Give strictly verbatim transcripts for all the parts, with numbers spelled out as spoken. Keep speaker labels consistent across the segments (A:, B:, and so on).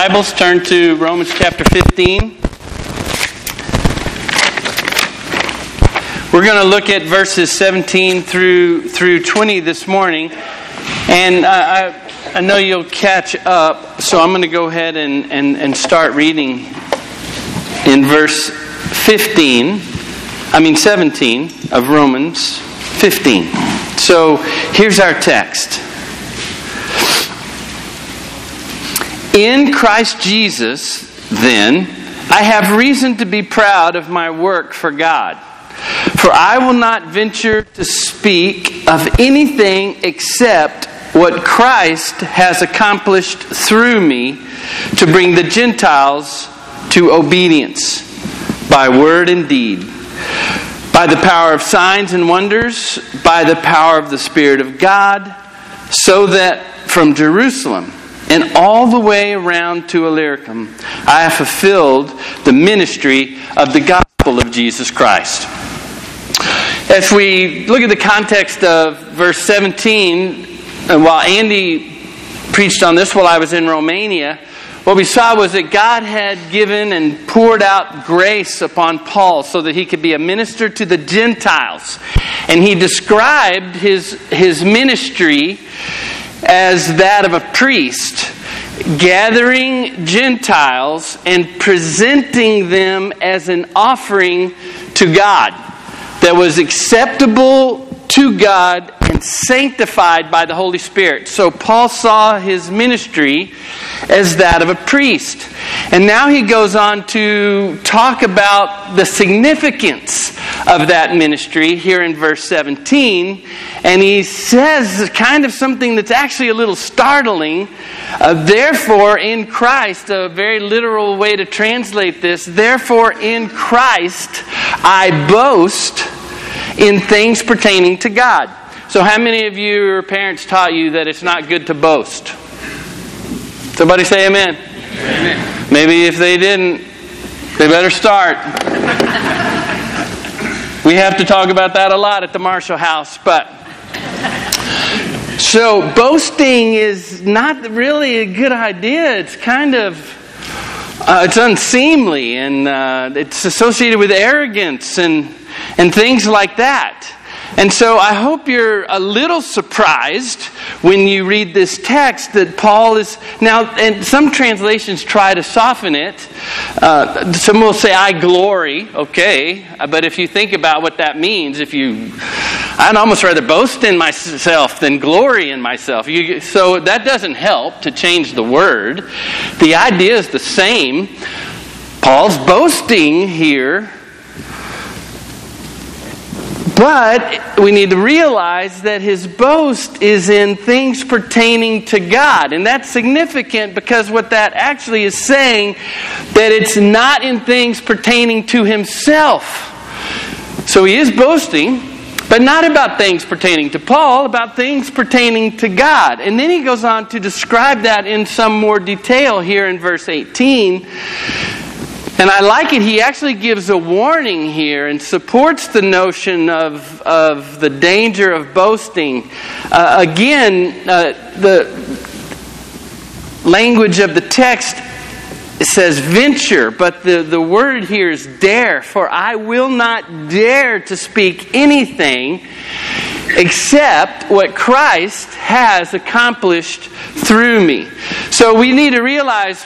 A: Bibles, turn to Romans chapter fifteen. We're going to look at verses seventeen through through twenty this morning. And I, I, I know you'll catch up, so I'm going to go ahead and, and, and start reading in verse fifteen, I mean seventeen of Romans fifteen. So here's our text. In Christ Jesus, then, I have reason to be proud of my work for God. For I will not venture to speak of anything except what Christ has accomplished through me to bring the Gentiles to obedience, by word and deed, by the power of signs and wonders, by the power of the Spirit of God, so that from Jerusalem and all the way around to Illyricum, I have fulfilled the ministry of the gospel of Jesus Christ. As we look at the context of verse seventeen, and while Andy preached on this while I was in Romania, what we saw was that God had given and poured out grace upon Paul so that he could be a minister to the Gentiles. And he described his, his ministry as that of a priest, gathering Gentiles and presenting them as an offering to God that was acceptable to God and sanctified by the Holy Spirit. So Paul saw his ministry as that of a priest. And now he goes on to talk about the significance of that ministry here in verse seventeen. And he says kind of something that's actually a little startling. Uh, therefore, in Christ, a very literal way to translate this, therefore in Christ I boast in things pertaining to God. So how many of your parents taught you that it's not good to boast? Somebody say amen. Amen. Maybe if they didn't, they better start. We have to talk about that a lot at the Marshall House. But so boasting is not really a good idea. It's kind of uh, it's unseemly, and uh, it's associated with arrogance and and things like that. And so I hope you're a little surprised when you read this text that Paul is... Now, and some translations try to soften it. Uh, some will say, I glory. Okay. But if you think about what that means, if you... I'd almost rather boast in myself than glory in myself. You, so that doesn't help to change the word. The idea is the same. Paul's boasting here. But we need to realize that his boast is in things pertaining to God. And that's significant because what that actually is saying, that it's not in things pertaining to himself. So he is boasting, but not about things pertaining to Paul, about things pertaining to God. And then he goes on to describe that in some more detail here in verse eighteen. And I like it. He actually gives a warning here and supports the notion of, of the danger of boasting. Uh, again, uh, the language of the text says venture, but the, the word here is dare. For I will not dare to speak anything except what Christ has accomplished through me. So we need to realize,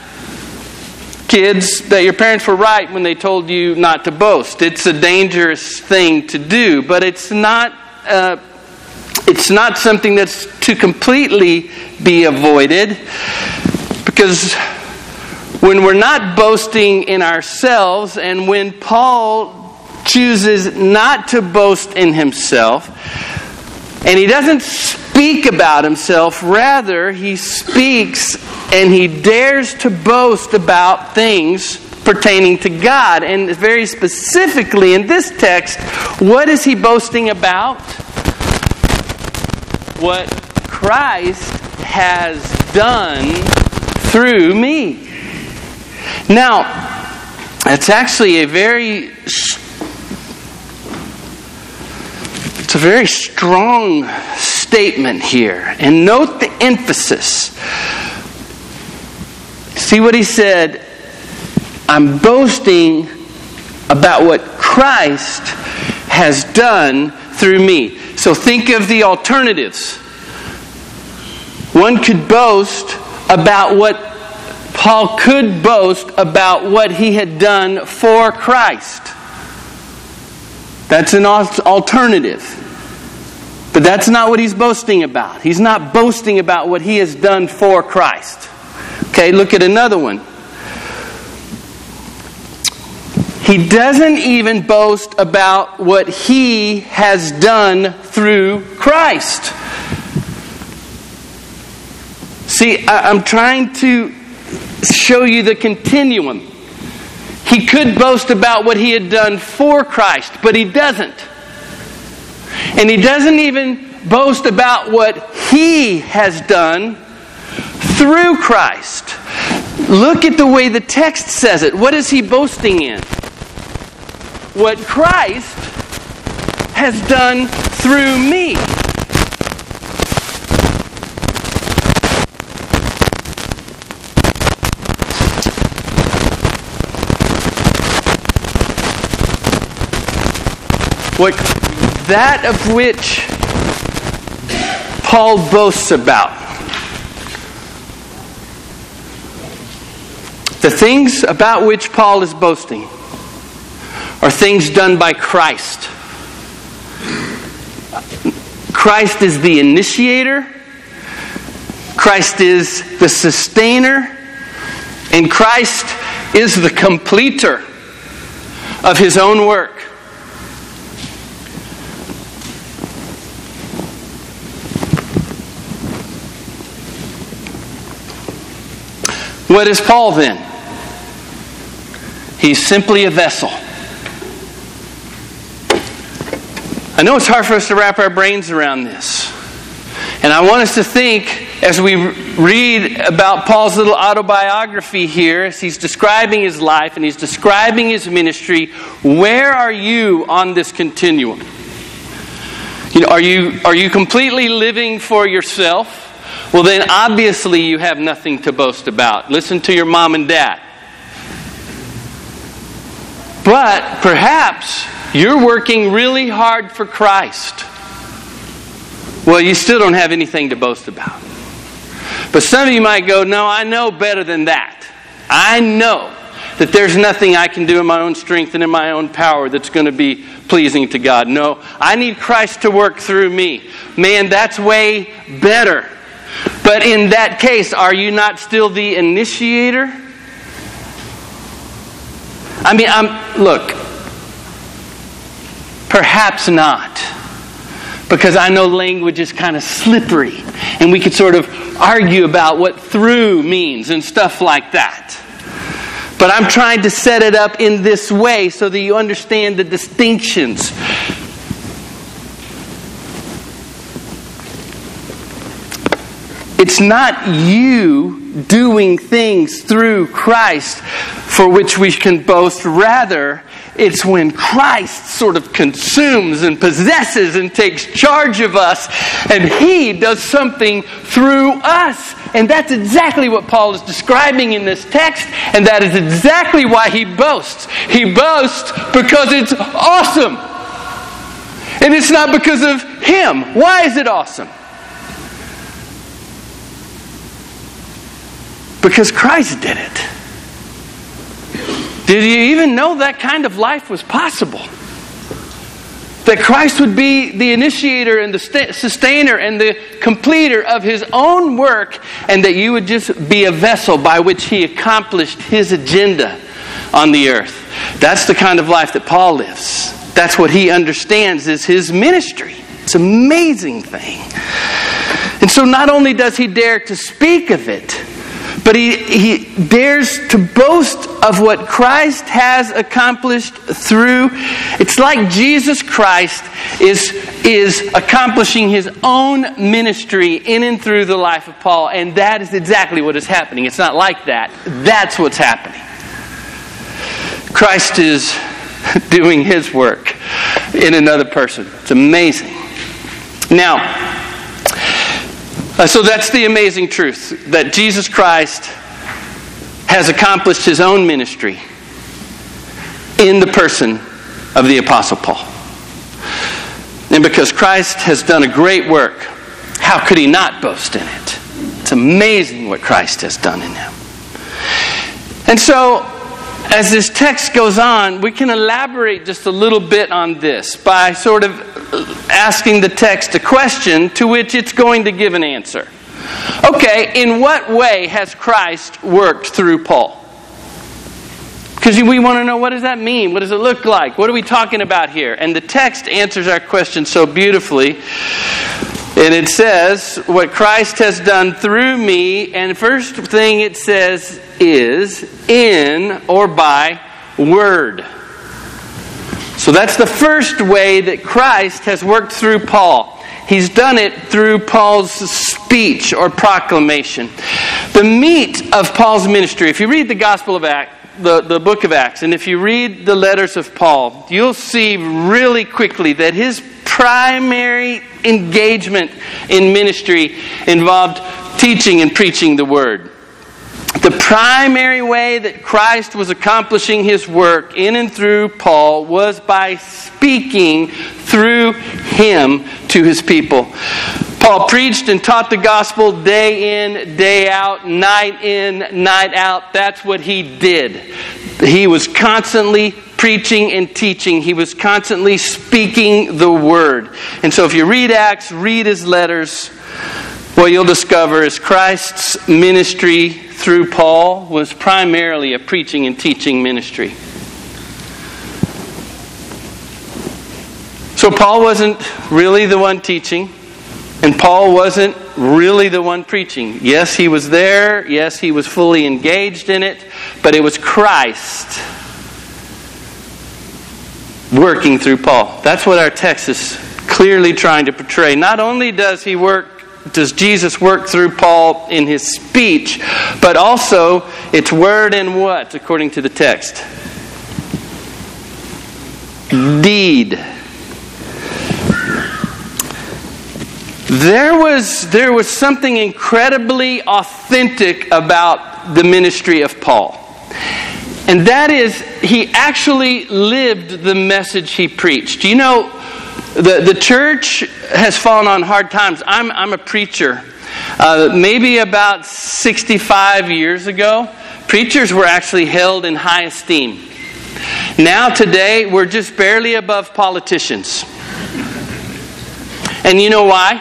A: kids, that your parents were right when they told you not to boast. It's a dangerous thing to do, but it's not uh, it's not something that's to completely be avoided, because when we're not boasting in ourselves, and when Paul chooses not to boast in himself, and he doesn't speak about himself, rather he speaks and he dares to boast about things pertaining to God. And very specifically in this text, what is he boasting about? What Christ has done through me. Now, it's actually a very it's a very strong statement here. And note the emphasis. See what he said? I'm boasting about what Christ has done through me. So think of the alternatives. One could boast about what Paul could boast about what he had done for Christ. That's an alternative. But that's not what he's boasting about. He's not boasting about what he has done for Christ. Okay, look at another one. He doesn't even boast about what he has done through Christ. See, I'm trying to show you the continuum. He could boast about what he had done for Christ, but he doesn't. And he doesn't even boast about what he has done through Christ. Look at the way the text says it. What is he boasting in? What Christ has done through me. What that of which Paul boasts about. The things about which Paul is boasting are things done by Christ. Christ is the initiator. Christ is the sustainer. And Christ is the completer of his own work. What is Paul then? He's simply a vessel. I know it's hard for us to wrap our brains around this. And I want us to think, as we read about Paul's little autobiography here, as he's describing his life and he's describing his ministry, where are you on this continuum? You know, are you, are you completely living for yourself? Well, then obviously you have nothing to boast about. Listen to your mom and dad. But perhaps you're working really hard for Christ. Well, you still don't have anything to boast about. But some of you might go, no, I know better than that. I know that there's nothing I can do in my own strength and in my own power that's going to be pleasing to God. No, I need Christ to work through me. Man, that's way better. But in that case, are you not still the initiator? I mean, I'm, look, perhaps not. Because I know language is kind of slippery. And we could sort of argue about what through means and stuff like that. But I'm trying to set it up in this way so that you understand the distinctions. It's not you doing things through Christ for which we can boast. Rather, it's when Christ sort of consumes and possesses and takes charge of us, and He does something through us. And that's exactly what Paul is describing in this text, and that is exactly why he boasts. He boasts because it's awesome. And it's not because of him. Why is it awesome? Because Christ did it. Did you even know that kind of life was possible? That Christ would be the initiator and the sustainer and the completer of His own work, and that you would just be a vessel by which He accomplished His agenda on the earth. That's the kind of life that Paul lives. That's what he understands is his ministry. It's an amazing thing. And so not only does he dare to speak of it, but he, he dares to boast of what Christ has accomplished through. It's like Jesus Christ is, is accomplishing His own ministry in and through the life of Paul. And that is exactly what is happening. It's not like that. That's what's happening. Christ is doing His work in another person. It's amazing. Now, Uh, so that's the amazing truth, that Jesus Christ has accomplished his own ministry in the person of the Apostle Paul. And because Christ has done a great work, how could he not boast in it? It's amazing what Christ has done in him. And so, as this text goes on, we can elaborate just a little bit on this by sort of asking the text a question to which it's going to give an answer. Okay, in what way has Christ worked through Paul? Because we want to know, what does that mean? What does it look like? What are we talking about here? And the text answers our question so beautifully. And it says, what Christ has done through me, and first thing it says is, in or by word. So that's the first way that Christ has worked through Paul. He's done it through Paul's speech or proclamation. The meat of Paul's ministry, if you read the Gospel of Acts, the, the book of Acts, and if you read the letters of Paul, you'll see really quickly that his primary engagement in ministry involved teaching and preaching the Word. The primary way that Christ was accomplishing his work in and through Paul was by speaking through him to his people. Paul preached and taught the gospel day in, day out, night in, night out. That's what he did. He was constantly preaching and teaching. He was constantly speaking the word. And so if you read Acts, read his letters, what you'll discover is Christ's ministry through Paul was primarily a preaching and teaching ministry. So Paul wasn't really the one teaching, and Paul wasn't really the one preaching. Yes, he was there. Yes, he was fully engaged in it, but it was Christ working through Paul. That's what our text is clearly trying to portray. Not only does he work Does Jesus work through Paul in his speech, but also it's word and what, according to the text? Deed. There was, there was something incredibly authentic about the ministry of Paul. And that is, he actually lived the message he preached. You know, The the church has fallen on hard times. I'm I'm a preacher. Uh, maybe about sixty-five years ago, preachers were actually held in high esteem. Now today, we're just barely above politicians. And you know why?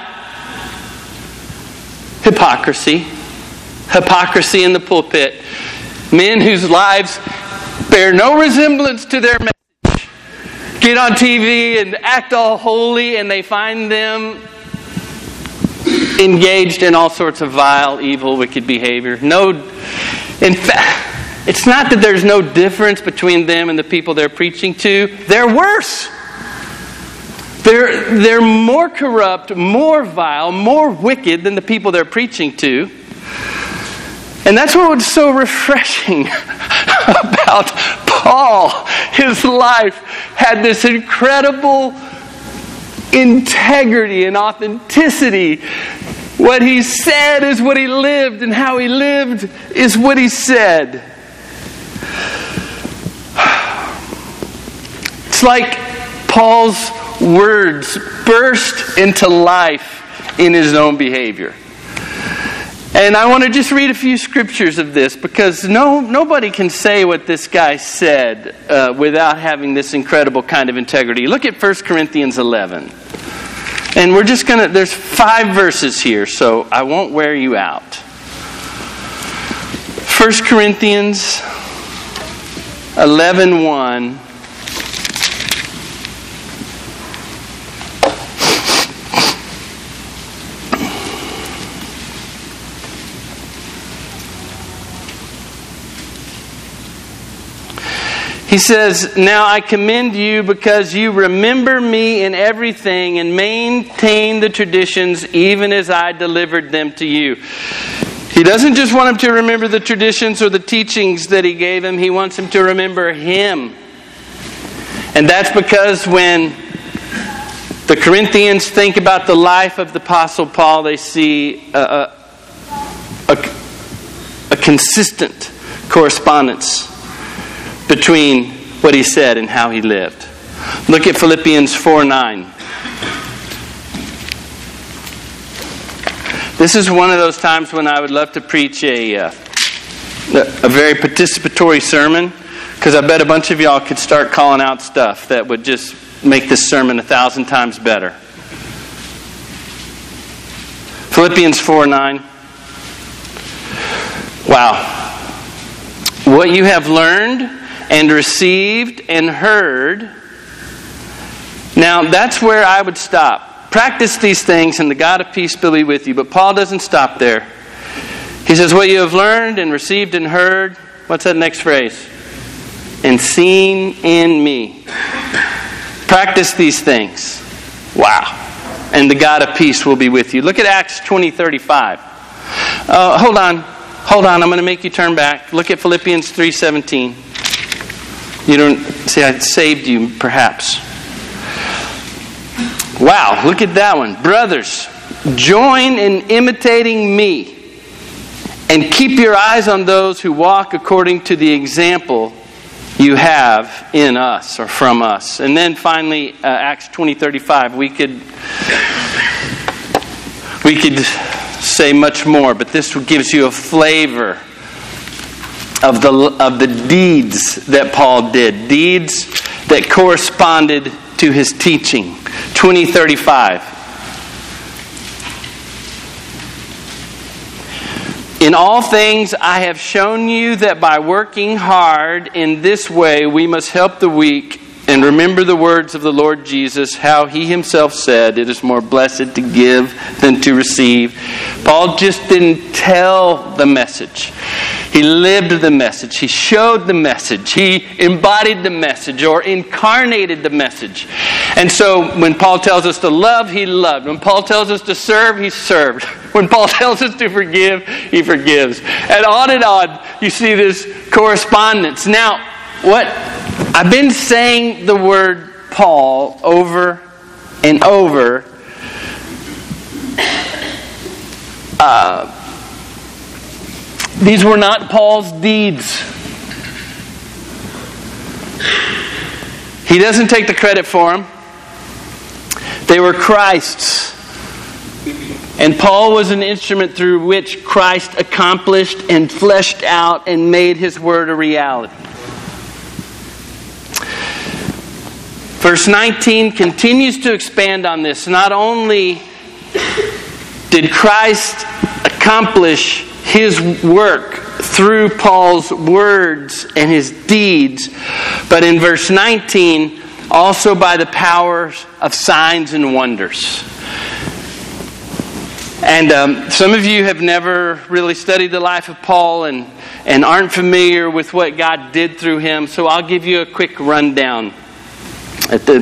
A: Hypocrisy. Hypocrisy in the pulpit. Men whose lives bear no resemblance to their message get on T V and act all holy, and they find them engaged in all sorts of vile, evil, wicked behavior. No, in fact, it's not that there's no difference between them and the people they're preaching to. They're worse. They're, they're more corrupt, more vile, more wicked than the people they're preaching to. And that's what was so refreshing about Paul. His life had this incredible integrity and authenticity. What he said is what he lived, and how he lived is what he said. It's like Paul's words burst into life in his own behavior. And I want to just read a few scriptures of this, because no nobody can say what this guy said uh, without having this incredible kind of integrity. Look at First Corinthians eleven. And we're just going to, there's five verses here, so I won't wear you out. First Corinthians eleven one. He says, "Now I commend you because you remember me in everything and maintain the traditions even as I delivered them to you." He doesn't just want him to remember the traditions or the teachings that he gave him. He wants him to remember him. And that's because when the Corinthians think about the life of the Apostle Paul, they see a, a, a, a consistent, correspondence between what he said and how he lived. Look at Philippians four nine. This is one of those times when I would love to preach a, uh, a very participatory sermon, because I bet a bunch of y'all could start calling out stuff that would just make this sermon a thousand times better. Philippians four nine. Wow. What you have learned and received and heard. Now, that's where I would stop. Practice these things and the God of peace will be with you. But Paul doesn't stop there. He says, what you have learned and received and heard. What's that next phrase? And seen in me. Practice these things. Wow. And the God of peace will be with you. Look at Acts twenty thirty-five. Uh, hold on. Hold on. I'm going to make you turn back. Look at Philippians three seventeen. You don't see, I saved you perhaps. Wow, look at that one. Brothers, join in imitating me and keep your eyes on those who walk according to the example you have in us or from us. And then finally, uh, Acts twenty thirty-five. We could we could say much more, but this gives you a flavor of the of the deeds that Paul did. Deeds that corresponded to his teaching. twenty thirty-five. In all things I have shown you that by working hard in this way we must help the weak, and remember the words of the Lord Jesus, how he himself said, it is more blessed to give than to receive. Paul just didn't tell the message. He lived the message. He showed the message. He embodied the message or incarnated the message. And so when Paul tells us to love, he loved. When Paul tells us to serve, he served. When Paul tells us to forgive, he forgives. And on and on, you see this correspondence. Now, what I've been saying the word Paul over and over. Uh, these were not Paul's deeds. He doesn't take the credit for them. They were Christ's. And Paul was an instrument through which Christ accomplished and fleshed out and made his word a reality. Verse nineteen continues to expand on this. Not only did Christ accomplish his work through Paul's words and his deeds, but in verse nineteen, also by the powers of signs and wonders. And um, some of you have never really studied the life of Paul and, and aren't familiar with what God did through him, so I'll give you a quick rundown. At the,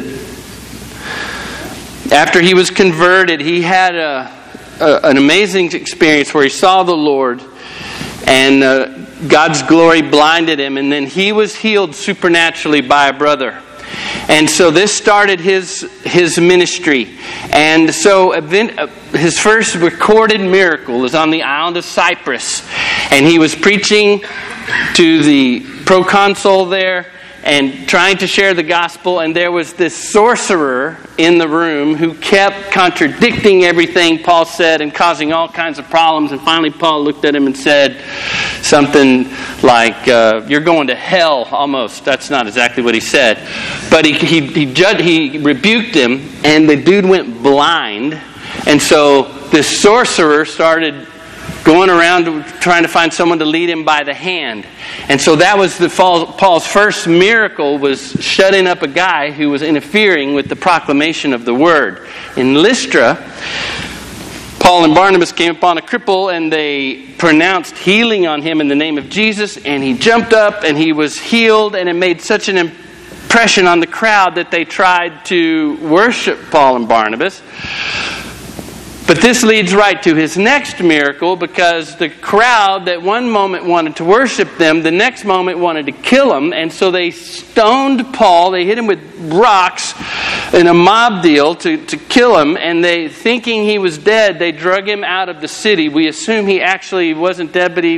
A: after he was converted, he had a, a, an amazing experience where he saw the Lord, and uh, God's glory blinded him, and then he was healed supernaturally by a brother. And so this started his his ministry. And so event, uh, his first recorded miracle is on the island of Cyprus. And he was preaching to the proconsul there and trying to share the gospel. And there was this sorcerer in the room who kept contradicting everything Paul said and causing all kinds of problems. And finally Paul looked at him and said something like, uh, you're going to hell almost. That's not exactly what he said. But he he he, judged, he rebuked him, and the dude went blind. And so this sorcerer started going around trying to find someone to lead him by the hand. And so that was the Paul's first miracle, was shutting up a guy who was interfering with the proclamation of the word. In Lystra, Paul and Barnabas came upon a cripple and they pronounced healing on him in the name of Jesus, and he jumped up and he was healed, and it made such an impression on the crowd that they tried to worship Paul and Barnabas. But this leads right to his next miracle, because the crowd that one moment wanted to worship them, the next moment wanted to kill him. And so they stoned Paul. They hit him with rocks in a mob deal to, to kill him. And they, thinking he was dead, they drug him out of the city. We assume he actually wasn't dead, but he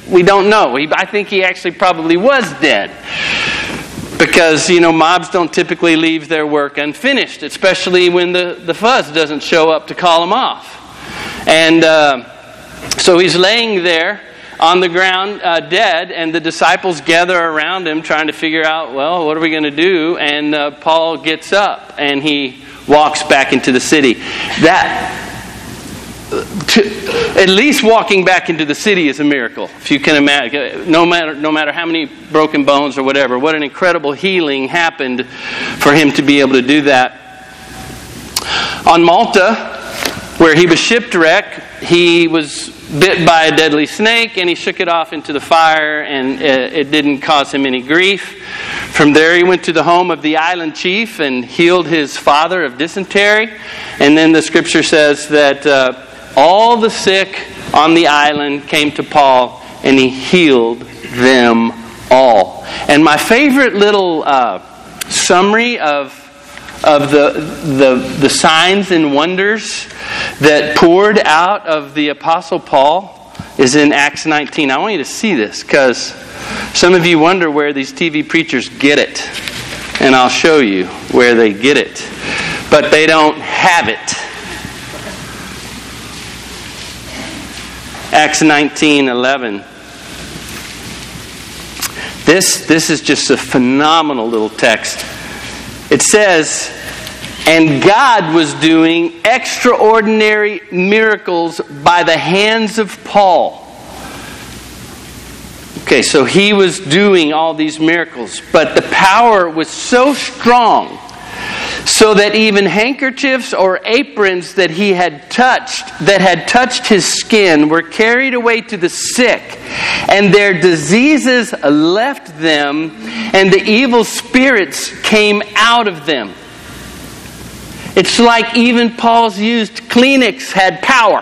A: we don't know. He, I think he actually probably was dead. Because, you know, mobs don't typically leave their work unfinished, especially when the, the fuzz doesn't show up to call them off. And uh, so he's laying there on the ground uh, dead, and the disciples gather around him trying to figure out, well, what are we going to do? And uh, Paul gets up and he walks back into the city. That... To, at least walking back into the city is a miracle, if you can imagine. No matter, no matter how many broken bones or whatever, what an incredible healing happened for him to be able to do that. On Malta, where he was shipwrecked, he was bit by a deadly snake, and he shook it off into the fire, and it didn't cause him any grief. From there, he went to the home of the island chief and healed his father of dysentery. And then the scripture says that Uh, all the sick on the island came to Paul, and he healed them all. And my favorite little uh, summary of of the, the the signs and wonders that poured out of the Apostle Paul is in Acts nineteen. I want you to see this, because some of you wonder where these T V preachers get it. And I'll show you where they get it. But they don't have it. Acts nineteen eleven. This, this is just a phenomenal little text. It says, and God was doing extraordinary miracles by the hands of Paul. Okay, so he was doing all these miracles, but the power was so strong so that even handkerchiefs or aprons that he had touched, that had touched his skin, were carried away to the sick, and their diseases left them, and the evil spirits came out of them. It's like even Paul's used Kleenex had power.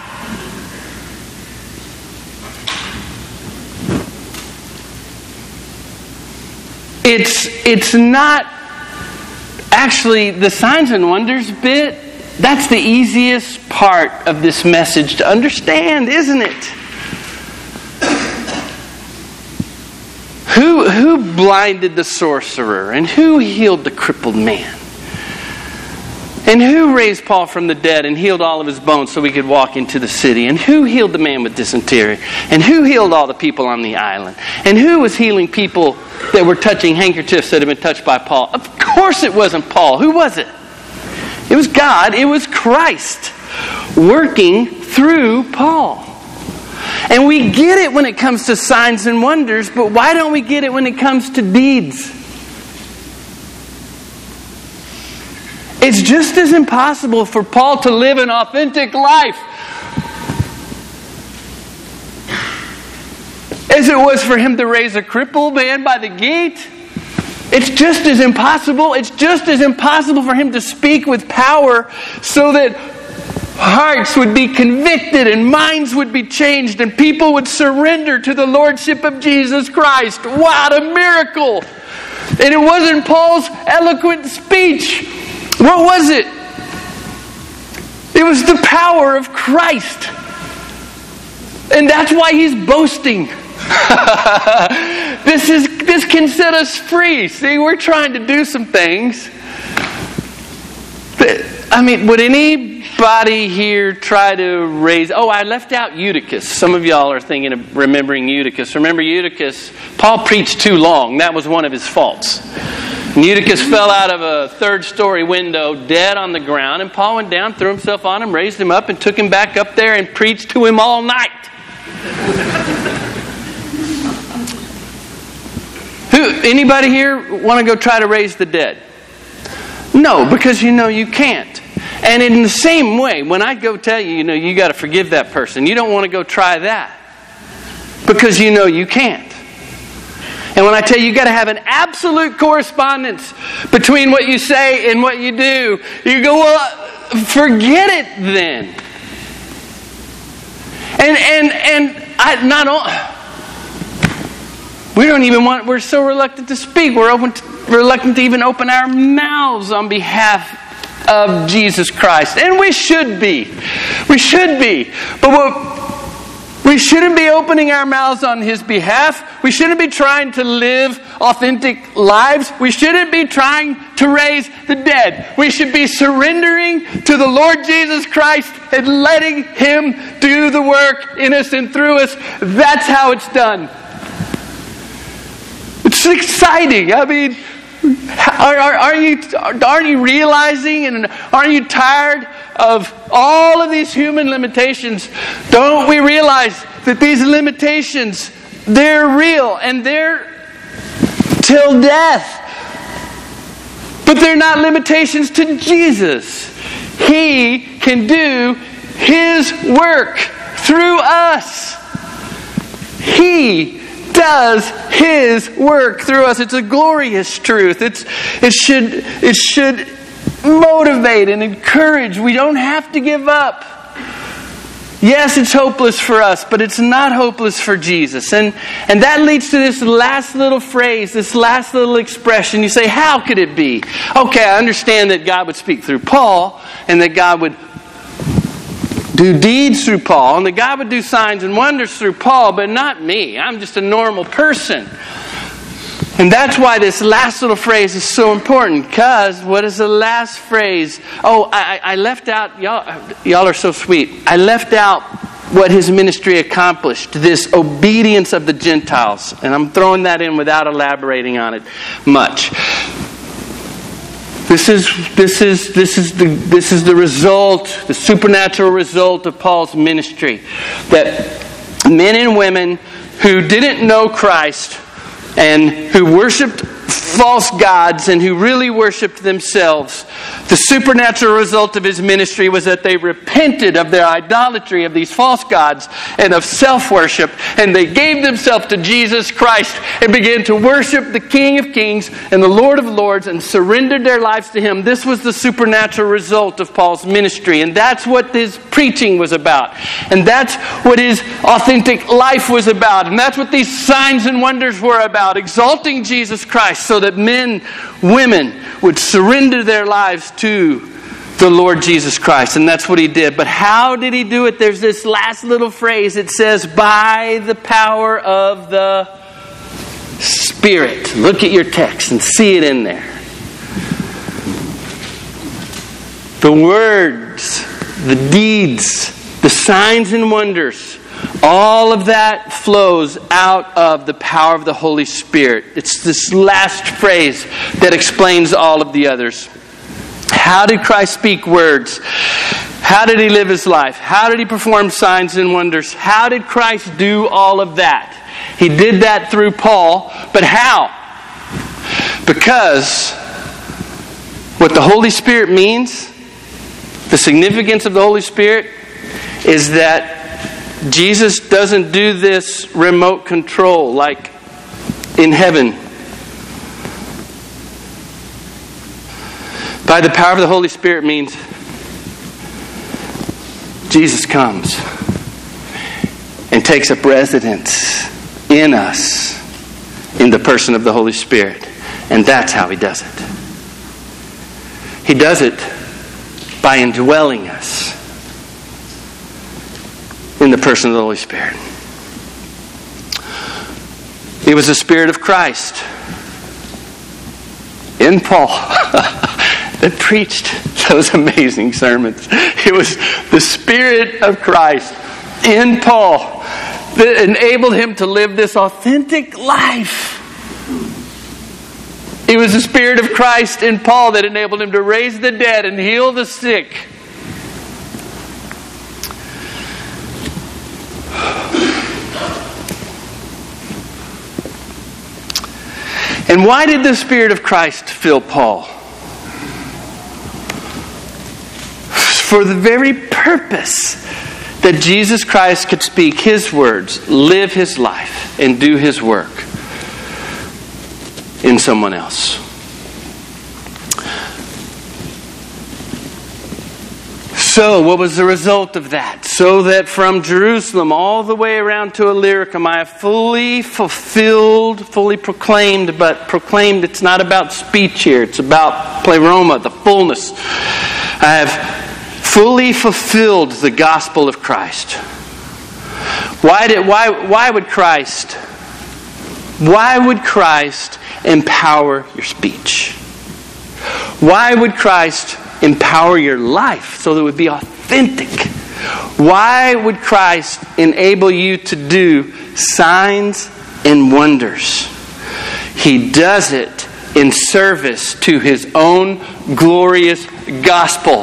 A: It's, it's not actually the signs and wonders bit. That's the easiest part of this message to understand, isn't it? Who, who blinded the sorcerer? And who healed the crippled man? And who raised Paul from the dead and healed all of his bones so he could walk into the city? And who healed the man with dysentery? And who healed all the people on the island? And who was healing people that were touching handkerchiefs that had been touched by Paul? Of course it wasn't Paul. Who was it? It was God. It was Christ working through Paul. And we get it when it comes to signs and wonders, but why don't we get it when it comes to deeds? It's just as impossible for Paul to live an authentic life as it was for him to raise a crippled man by the gate. It's just as impossible. It's just as impossible for him to speak with power so that hearts would be convicted and minds would be changed and people would surrender to the Lordship of Jesus Christ. What a miracle! And it wasn't Paul's eloquent speech. What was it? It was the power of Christ. And that's why he's boasting. This is this can set us free. See, we're trying to do some things. I mean, would anybody here try to raise... Oh, I left out Eutychus. Some of y'all are thinking of remembering Eutychus. Remember Eutychus? Paul preached too long. That was one of his faults. And Eutychus fell out of a third-story window, dead on the ground. And Paul went down, threw himself on him, raised him up, and took him back up there and preached to him all night. Who? Anybody here want to go try to raise the dead? No, because you know you can't. And in the same way, when I go tell you, you know, you got to forgive that person, you don't want to go try that because you know you can't. And when I tell you, you got to have an absolute correspondence between what you say and what you do, you go, well, forget it then. And and and I not only. We don't even want, we're so reluctant to speak. We're open to, reluctant to even open our mouths on behalf of Jesus Christ. And we should be. We should be. But what We shouldn't be opening our mouths on His behalf. We shouldn't be trying to live authentic lives. We shouldn't be trying to raise the dead. We should be surrendering to the Lord Jesus Christ and letting Him do the work in us and through us. That's how it's done. It's exciting. I mean, are, are, are you, aren't you realizing and aren't you tired of all of these human limitations? Don't we realize that these limitations, they're real and they're till death. But they're not limitations to Jesus. He can do His work through us. He does His work through us. It's a glorious truth. It's it should it should motivate and encourage. We don't have to give up. Yes, it's hopeless for us, but it's not hopeless for Jesus. And and that leads to this last little phrase, this last little expression. You say, how could it be? Okay, I understand that God would speak through Paul and that God would do deeds through Paul, and that God would do signs and wonders through Paul, but not me. I'm just a normal person. And that's why this last little phrase is so important, because what is the last phrase? Oh, I, I left out, y'all, y'all are so sweet. I left out what His ministry accomplished, this obedience of the Gentiles. And I'm throwing that in without elaborating on it much. This is this is this is the this is the result, the supernatural result of Paul's ministry. That men and women who didn't know Christ and who worshipped false gods and who really worshipped themselves, the supernatural result of His ministry was that they repented of their idolatry of these false gods and of self-worship, and they gave themselves to Jesus Christ and began to worship the King of Kings and the Lord of Lords and surrendered their lives to Him. This was the supernatural result of Paul's ministry, and that's what his preaching was about, and that's what his authentic life was about, and that's what these signs and wonders were about, exalting Jesus Christ so that men, women would surrender their lives to the Lord Jesus Christ. And that's what He did. But how did He do it? There's this last little phrase. It says, by the power of the Spirit. Look at your text and see it in there. The words, the deeds, the signs and wonders, all of that flows out of the power of the Holy Spirit. It's this last phrase that explains all of the others. How did Christ speak words? How did He live His life? How did He perform signs and wonders? How did Christ do all of that? He did that through Paul, but how? Because what the Holy Spirit means, the significance of the Holy Spirit, is that Jesus doesn't do this remote control like in heaven. By the power of the Holy Spirit means Jesus comes and takes up residence in us in the person of the Holy Spirit. And that's how He does it. He does it by indwelling us in the person of the Holy Spirit. It was the Spirit of Christ in Paul that preached those amazing sermons. It was the Spirit of Christ in Paul that enabled him to live this authentic life. It was the Spirit of Christ in Paul that enabled him to raise the dead and heal the sick. And why did the Spirit of Christ fill Paul? For the very purpose that Jesus Christ could speak His words, live His life, and do His work in someone else. So, what was the result of that? So that from Jerusalem all the way around to Illyricum, I have fully fulfilled, fully proclaimed, but proclaimed, it's not about speech here, it's about pleroma, the fullness. I have fully fulfilled the gospel of Christ. Why did why why would Christ why would Christ empower your speech? Why would Christ empower your life so that it would be authentic? Why would Christ enable you to do signs and wonders? He does it in service to His own glorious gospel.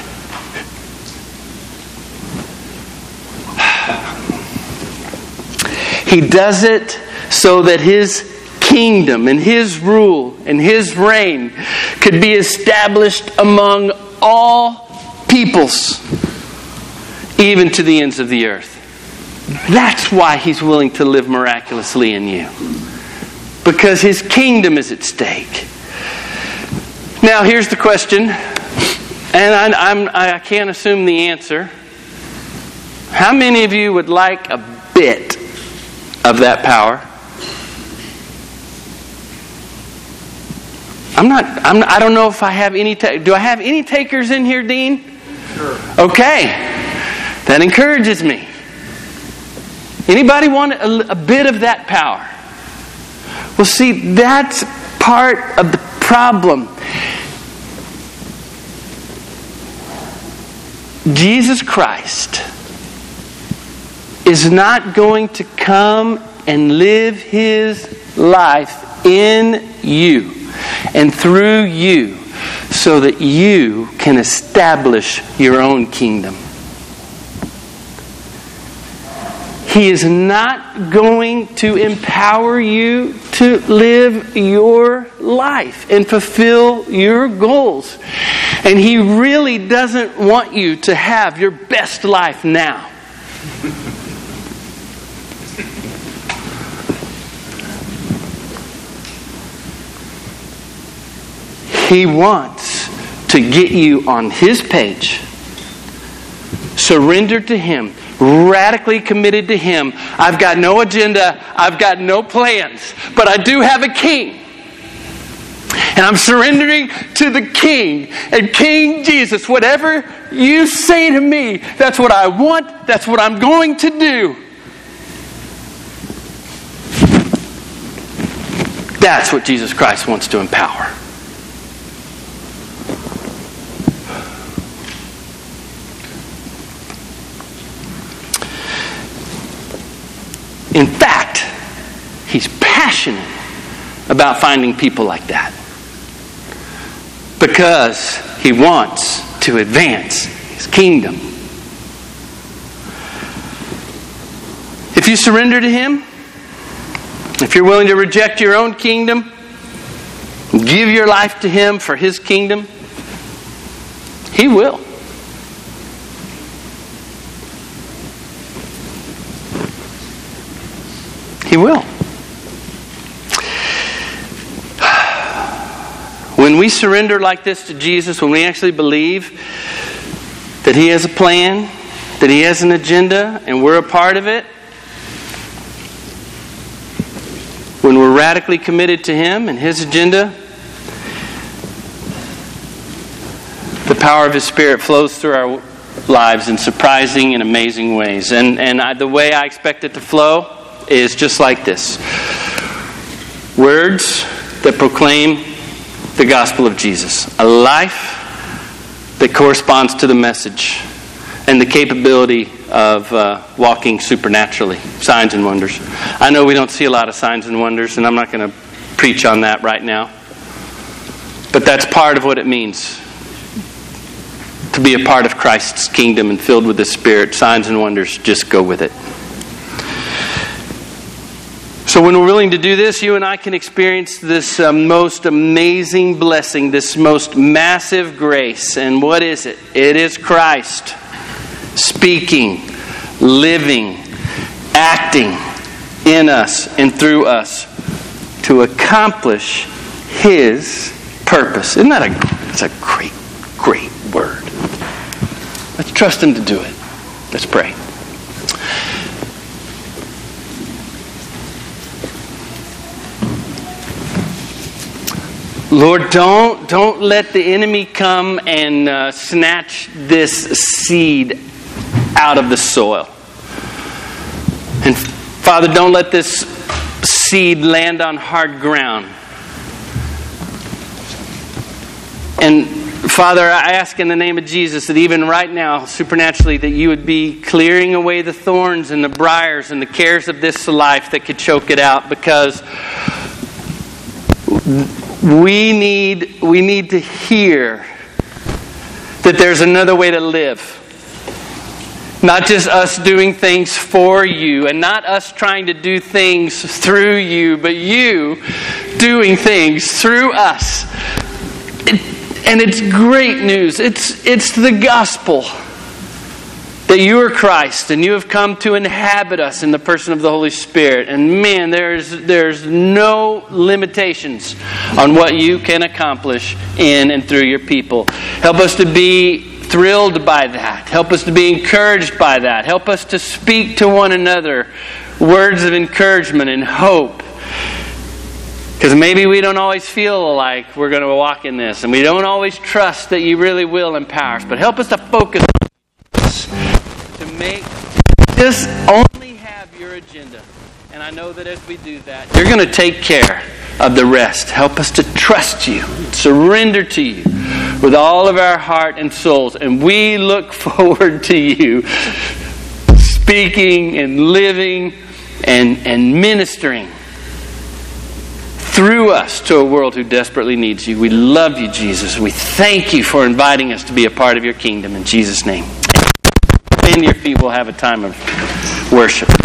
A: He does it so that His kingdom and His rule and His reign could be established among all peoples, even to the ends of the earth. That's why He's willing to live miraculously in you. Because His kingdom is at stake. Now, here's the question, and I, I'm, I can't assume the answer. How many of you would like a bit of that power? I'm not. I'm. I don't know if I have any. Ta- Do I have any takers in here, Dean?
B: Sure.
A: Okay, that encourages me. Anybody want a, a bit of that power? Well, see, that's part of the problem. Jesus Christ is not going to come and live His life in you and through you so that you can establish your own kingdom. He is not going to empower you to live your life and fulfill your goals. And He really doesn't want you to have your best life now. He wants to get you on His page, surrendered to Him, radically committed to Him. I've got no agenda, I've got no plans, but I do have a King. And I'm surrendering to the King. And King Jesus, whatever you say to me, that's what I want, that's what I'm going to do. That's what Jesus Christ wants to empower. In fact, He's passionate about finding people like that. Because He wants to advance His kingdom. If you surrender to Him, if you're willing to reject your own kingdom, give your life to Him for His kingdom, He will. He will. When we surrender like this to Jesus, when we actually believe that He has a plan, that He has an agenda, and we're a part of it, when we're radically committed to Him and His agenda, the power of His Spirit flows through our lives in surprising and amazing ways. And, and I, the way I expect it to flow is just like this. Words that proclaim the gospel of Jesus. A life that corresponds to the message and the capability of uh, walking supernaturally. Signs and wonders. I know we don't see a lot of signs and wonders, and I'm not going to preach on that right now. But that's part of what it means to be a part of Christ's kingdom and filled with the Spirit. Signs and wonders just go with it. So when we're willing to do this, you and I can experience this uh, most amazing blessing, this most massive grace. And what is it? It is Christ speaking, living, acting in us and through us to accomplish His purpose. Isn't that a, that's a great, great word? Let's trust Him to do it. Let's pray. Lord, don't don't let the enemy come and uh, snatch this seed out of the soil. And Father, don't let this seed land on hard ground. And Father, I ask in the name of Jesus that even right now, supernaturally, that you would be clearing away the thorns and the briars and the cares of this life that could choke it out, because we need, we need to hear that there's another way to live. Not just us doing things for you, and not us trying to do things through you, but you doing things through us. It, and it's great news. It's, it's the gospel that you are Christ and you have come to inhabit us in the person of the Holy Spirit. And man, there's, there's no limitations on what you can accomplish in and through your people. Help us to be thrilled by that. Help us to be encouraged by that. Help us to speak to one another words of encouragement and hope. Because maybe we don't always feel like we're going to walk in this, and we don't always trust that you really will empower us. But help us to focus on this, to make just only have your agenda. And I know that as we do that, you're going to take care of the rest. Help us to trust you, surrender to you with all of our heart and souls. And we look forward to you speaking and living and, and ministering through us to a world who desperately needs you. We love you, Jesus. We thank you for inviting us to be a part of your kingdom. In Jesus' name. Stand to your feet. We'll have a time of worship.